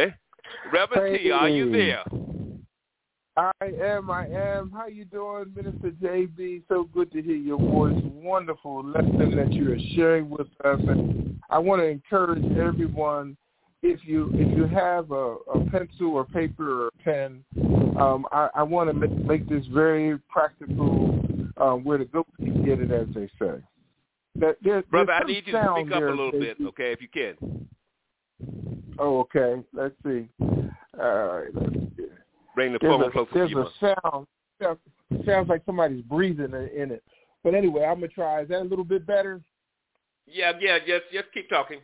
Reverend T, are you there? I am, I am. How you doing, Minister J B? So good to hear your voice. Wonderful lesson that you are sharing with us. And I want to encourage everyone, if you if you have a, a pencil or paper or a pen, um, I, I want to make, make this very practical, um, where to go to get it, as they say. That there, Brother, I need you to speak up a little bit, okay, if you can. Oh, okay. Let's see. All right, let's see. Bring the there's phone a, closer there's to you. There's a sound. It sounds like somebody's breathing in it. But anyway, I'm going to try. Is that a little bit better? Yeah, yeah, just, just keep talking.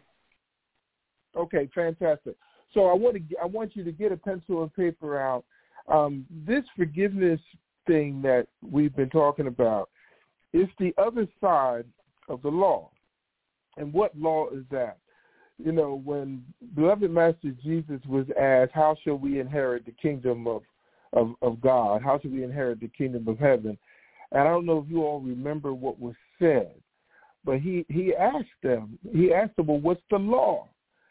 Okay, fantastic. So I want to I want you to get a pencil and paper out. Um, this forgiveness thing that we've been talking about is the other side of the law. And what law is that? You know, when beloved Master Jesus was asked, how shall we inherit the kingdom of, of, of God? How shall we inherit the kingdom of heaven? And I don't know if you all remember what was said, but he, he asked them, he asked them, well, what's the law?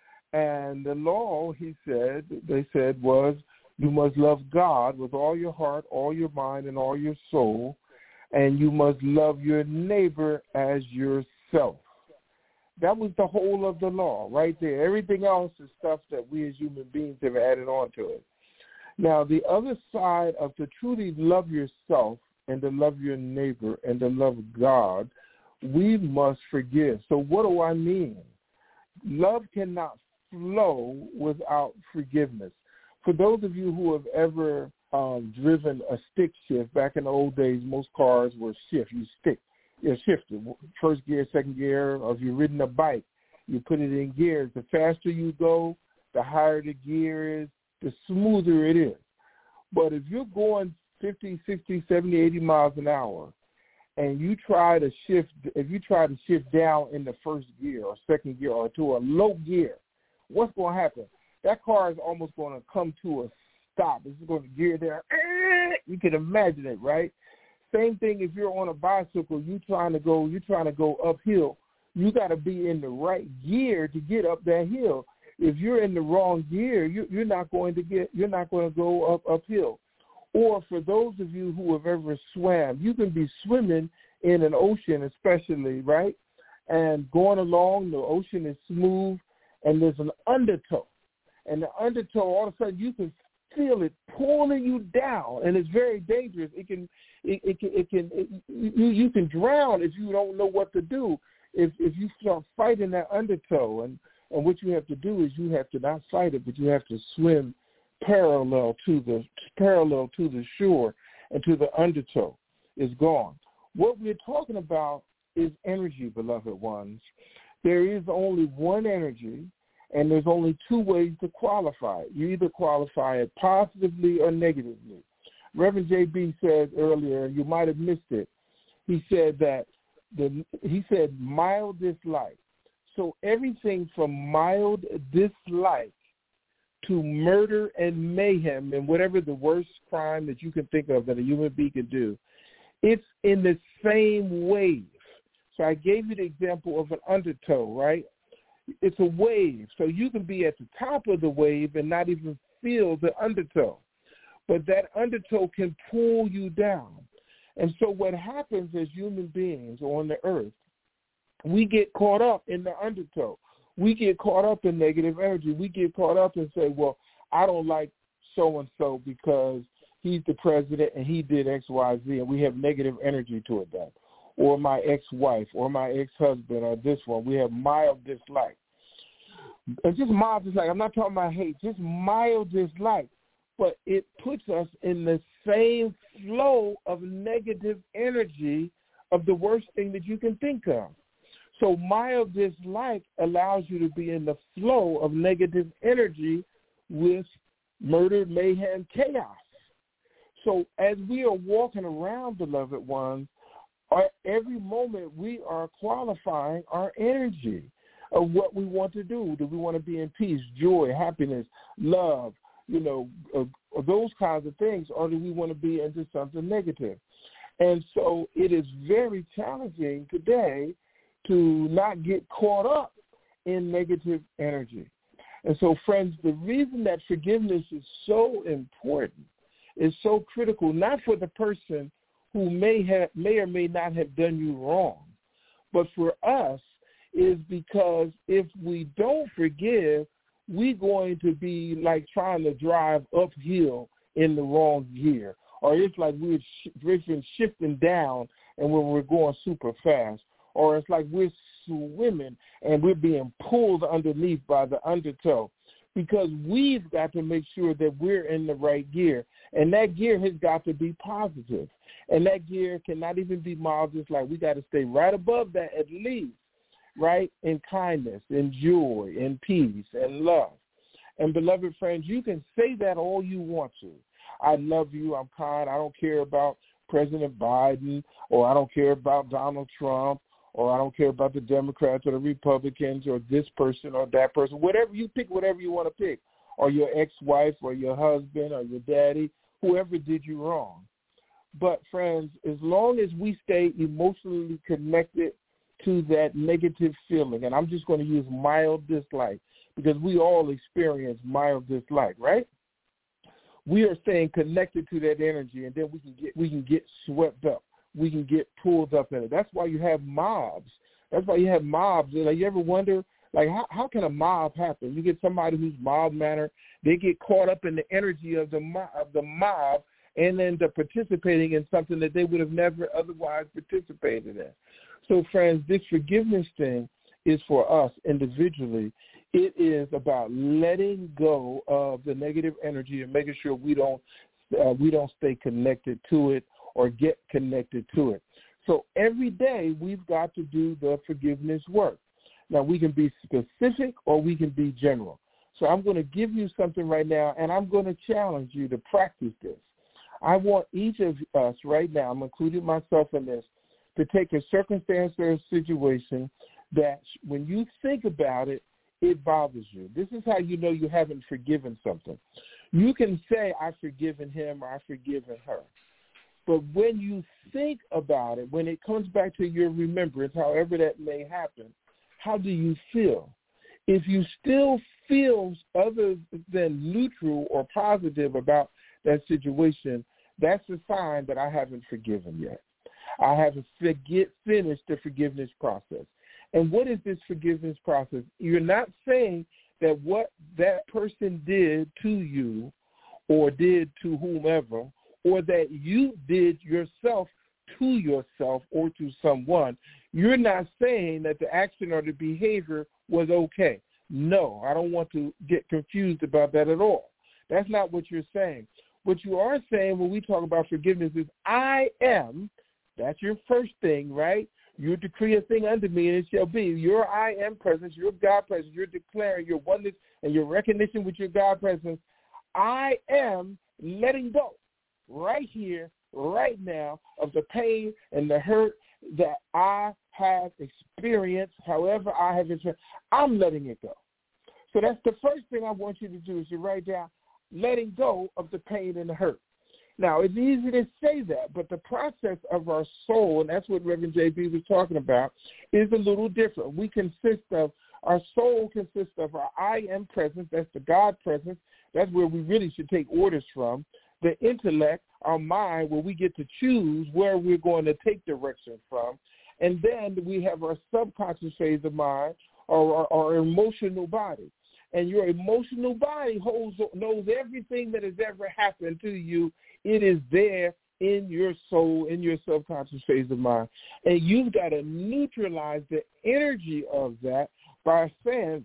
And the law, he said, they said, was you must love God with all your heart, all your mind, and all your soul, and you must love your neighbor as yourself. That was the whole of the law right there. Everything else is stuff that we as human beings have added on to it. Now, the other side of to truly love yourself and to love your neighbor and to love God, we must forgive. So what do I mean? Love cannot flow without forgiveness. For those of you who have ever um, driven a stick shift, back in the old days, most cars were shift. You stick. You're shifted, first gear, second gear, or if you've ridden a bike, you put it in gears. The faster you go, the higher the gear is, the smoother it is. But if you're going fifty, sixty, seventy, eighty miles an hour, and you try to shift, if you try to shift down in the first gear or second gear or to a low gear, what's going to happen? That car is almost going to come to a stop. It's going to gear there. You can imagine it, right? Same thing if you're on a bicycle, you trying to go, you're trying to go uphill. You got to be in the right gear to get up that hill. If you're in the wrong gear, you, you're not going to get, you're not going to go up uphill. Or for those of you who have ever swam, you can be swimming in an ocean, especially, right? And going along, the ocean is smooth, and there's an undertow. And the undertow, all of a sudden, you can feel it pulling you down, and it's very dangerous. It can, it, it can, it can, it, you, you can drown if you don't know what to do. If if you start fighting that undertow, and and what you have to do is you have to not fight it, but you have to swim parallel to the parallel to the shore and to the undertow is gone. What we're talking about is energy, beloved ones. There is only one energy, and there's only two ways to qualify it. You either qualify it positively or negatively. Reverend J B said earlier, and you might have missed it, he said that the he said mild dislike. So everything from mild dislike to murder and mayhem and whatever the worst crime that you can think of that a human being can do, it's in the same wave. So I gave you the example of an undertow, right? It's a wave. So you can be at the top of the wave and not even feel the undertow. But that undertow can pull you down. And so what happens as human beings on the earth, we get caught up in the undertow. We get caught up in negative energy. We get caught up and say, well, I don't like so-and-so because he's the president and he did X, Y, Z, and we have negative energy toward that. Or my ex-wife or my ex-husband or this one. We have mild dislike. And just mild dislike. I'm not talking about hate, just mild dislike. But it puts us in the same flow of negative energy of the worst thing that you can think of. So mild dislike allows you to be in the flow of negative energy with murder, mayhem, chaos. So as we are walking around, beloved ones, at every moment we are qualifying our energy of what we want to do. Do we want to be in peace, joy, happiness, love, you know, uh, those kinds of things, or do we want to be into something negative? And so it is very challenging today to not get caught up in negative energy. And so, friends, the reason that forgiveness is so important, is so critical, not for the person who may have, may or may not have done you wrong, but for us, is because if we don't forgive, we're going to be like trying to drive uphill in the wrong gear. Or it's like we're drifting, shifting down and when we're going super fast. Or it's like we're swimming and we're being pulled underneath by the undertow. Because we've got to make sure that we're in the right gear. And that gear has got to be positive. And that gear cannot even be mild, just like we got to stay right above that at least, right, in kindness, in joy, in peace, and love. And, beloved friends, you can say that all you want to. I love you, I'm kind, I don't care about President Biden, or I don't care about Donald Trump, or I don't care about the Democrats or the Republicans or this person or that person, whatever you pick, whatever you want to pick, or your ex-wife or your husband or your daddy, whoever did you wrong. But, friends, as long as we stay emotionally connected to that negative feeling, and I'm just going to use mild dislike because we all experience mild dislike, right? We are staying connected to that energy, and then we can get we can get swept up. We can get pulled up in it. That's why you have mobs. That's why you have mobs. Like, you ever wonder, like, how, how can a mob happen? You get somebody who's mild-mannered. They get caught up in the energy of the mob, of the mob and end up participating in something that they would have never otherwise participated in. So, friends, this forgiveness thing is for us individually. It is about letting go of the negative energy and making sure we don't uh, we don't stay connected to it or get connected to it. So every day we've got to do the forgiveness work. Now, we can be specific or we can be general. So I'm going to give you something right now, and I'm going to challenge you to practice this. I want each of us right now, I'm including myself in this, to take a circumstance or a situation that when you think about it, it bothers you. This is how you know you haven't forgiven something. You can say, I've forgiven him or I've forgiven her. But when you think about it, when it comes back to your remembrance, however that may happen, how do you feel? If you still feel other than neutral or positive about that situation, that's a sign that I haven't forgiven yet. I haven't forget, finished the forgiveness process. And what is this forgiveness process? You're not saying that what that person did to you or did to whomever, or that you did yourself to yourself or to someone, you're not saying that the action or the behavior was okay. No, I don't want to get confused about that at all. That's not what you're saying. What you are saying when we talk about forgiveness is I am, that's your first thing, right? You decree a thing unto me, and it shall be. Your I am presence, your God presence, you're declaring your oneness and your recognition with your God presence. I am letting go right here, right now, of the pain and the hurt that I have experienced, however I have experienced. I'm letting it go. So that's the first thing I want you to do is to write down letting go of the pain and the hurt. Now, it's easy to say that, but the process of our soul, and that's what Reverend J B was talking about, is a little different. We consist of, our soul consists of our I am presence, that's the God presence, that's where we really should take orders from. The intellect, our mind, where we get to choose where we're going to take direction from. And then we have our subconscious phase of mind, or our, our emotional body. And your emotional body holds knows everything that has ever happened to you. It is there in your soul, in your subconscious phase of mind. And you've got to neutralize the energy of that by saying,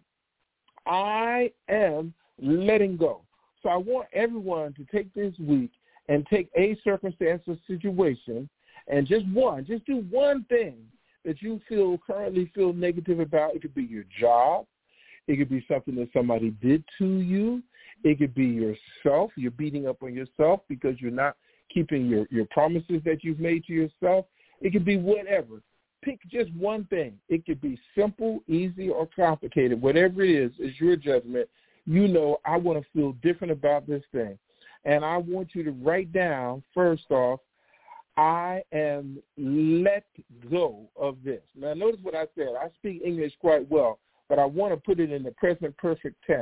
I am letting go. So I want everyone to take this week and take a circumstance or situation, and just one, just do one thing that you feel currently feel negative about. It could be your job. It could be something that somebody did to you. It could be yourself. You're beating up on yourself because you're not keeping your, your promises that you've made to yourself. It could be whatever. Pick just one thing. It could be simple, easy, or complicated. Whatever it is, is your judgment. You know, I want to feel different about this thing. And I want you to write down, first off, I am let go of this. Now, notice what I said. I speak English quite well, but I want to put it in the present perfect tense.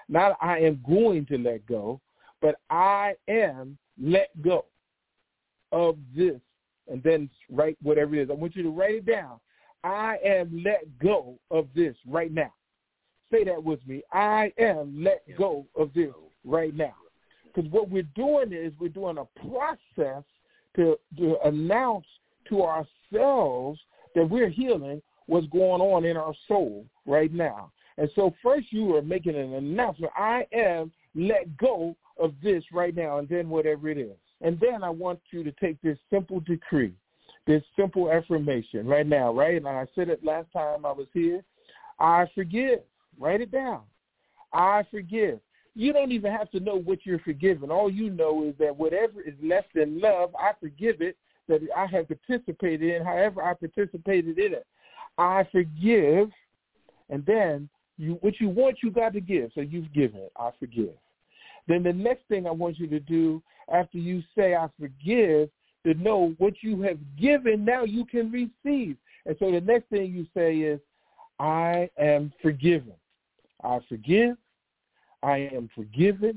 Not I am going to let go, but I am let go of this. And then write whatever it is. I want you to write it down. I am let go of this right now. Say that with me. I am let go of this right now. Because what we're doing is we're doing a process to, to announce to ourselves that we're healing what's going on in our soul right now. And so first you are making an announcement. I am let go of this right now, and then whatever it is. And then I want you to take this simple decree, this simple affirmation right now, right? And I said it last time I was here. I forgive. Write it down. I forgive. You don't even have to know what you're forgiving. All you know is that whatever is less than love, I forgive it, that I have participated in, however I participated in it. I forgive, and then you what you want, you got to give. So you've given it. I forgive. Then the next thing I want you to do after you say I forgive, to know what you have given, now you can receive. And so the next thing you say is, I am forgiven. I forgive. I am forgiven.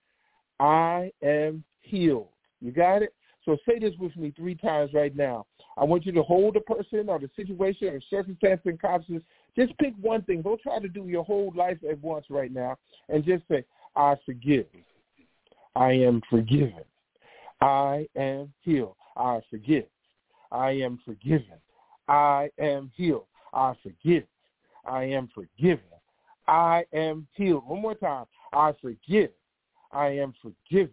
I am healed. You got it? So say this with me three times right now. I want you to hold the person or the situation or circumstance and consciousness. Just pick one thing. Don't try to do your whole life at once right now. And just say, I forgive. I am forgiven. I am healed. I forgive. I am forgiven. I am healed. I forgive. I am forgiven. I am healed. One more time. I forgive. I am forgiven.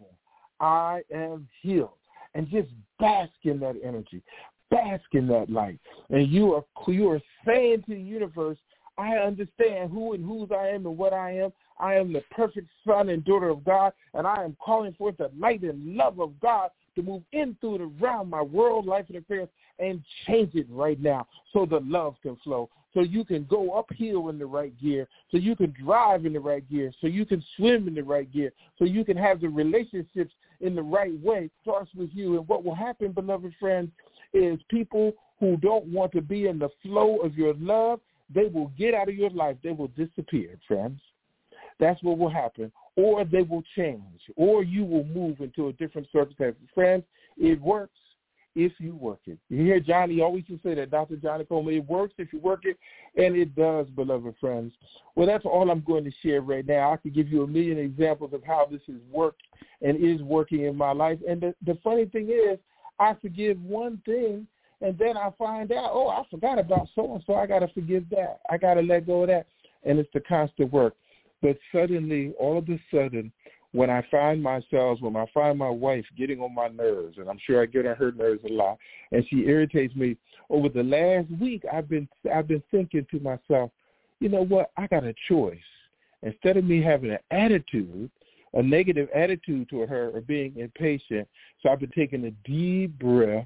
I am healed. And just bask in that energy. Bask in that light. And you are you are saying to the universe, I understand who and whose I am and what I am. I am the perfect son and daughter of God, and I am calling forth the light and love of God to move in through and around my world, life, and affairs and change it right now so the love can flow, so you can go uphill in the right gear, so you can drive in the right gear, so you can swim in the right gear, so you can have the relationships in the right way. It starts with you. And what will happen, beloved friends, is people who don't want to be in the flow of your love, they will get out of your life. They will disappear, friends. That's what will happen. Or they will change. Or you will move into a different circumstance. Friends, it works if you work it. You hear Johnny always used to say that, Doctor Johnny Coleman, it works if you work it, and it does, beloved friends. Well, that's all I'm going to share right now. I could give you a million examples of how this has worked and is working in my life. And the, the funny thing is, I forgive one thing, and then I find out, oh, I forgot about so-and-so. I got to forgive that. I got to let go of that. And it's the constant work. But suddenly, all of a sudden, when I find myself, when I find my wife getting on my nerves, and I'm sure I get on her nerves a lot, and she irritates me, over the last week, I've been I've been thinking to myself, you know what, I got a choice. Instead of me having an attitude, a negative attitude toward her or being impatient, so I've been taking a deep breath,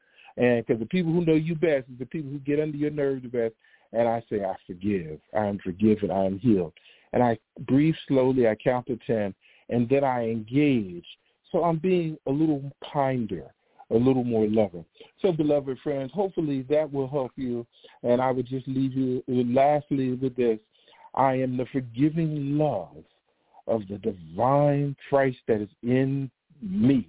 and because the people who know you best is the people who get under your nerves the best, and I say, I forgive. I am forgiven. I am healed. And I breathe slowly. I count to ten, and then I engage. So I'm being a little kinder, a little more loving. So, beloved friends, hopefully that will help you. And I would just leave you lastly with this. I am the forgiving love of the divine Christ that is in me.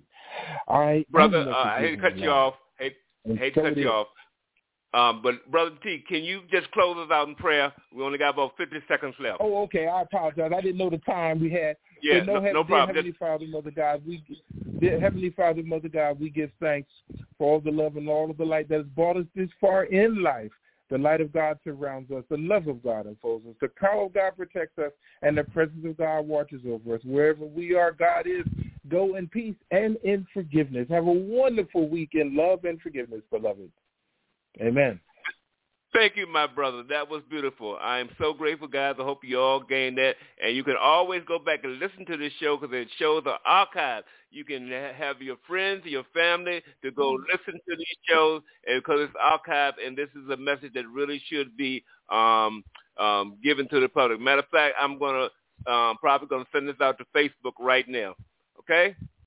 I Brother, uh, I hate to cut you off. Hate, hate to cut you off. Um, but, Brother T, can you just close us out in prayer? We only got about fifty seconds left. Oh, okay. I apologize. I didn't know the time we had. Yeah, no, no, no, no problem. Heavenly Father, Mother God, we, dear Heavenly Father, Mother God, we give thanks for all the love and all of the light that has brought us this far in life. The light of God surrounds us. The love of God enfolds us. The power of God protects us, and the presence of God watches over us. Wherever we are, God is. Go in peace and in forgiveness. Have a wonderful week in love and forgiveness, beloved. Amen. Thank you, my brother. That was beautiful. I am so grateful, guys. I hope you all gained that. And you can always go back and listen to this show because it shows are archived. You can have your friends, your family to go listen to these shows because it's archived, and this is a message that really should be um, um, given to the public. Matter of fact, I'm going to um, probably going to send this out to Facebook right now. Okay?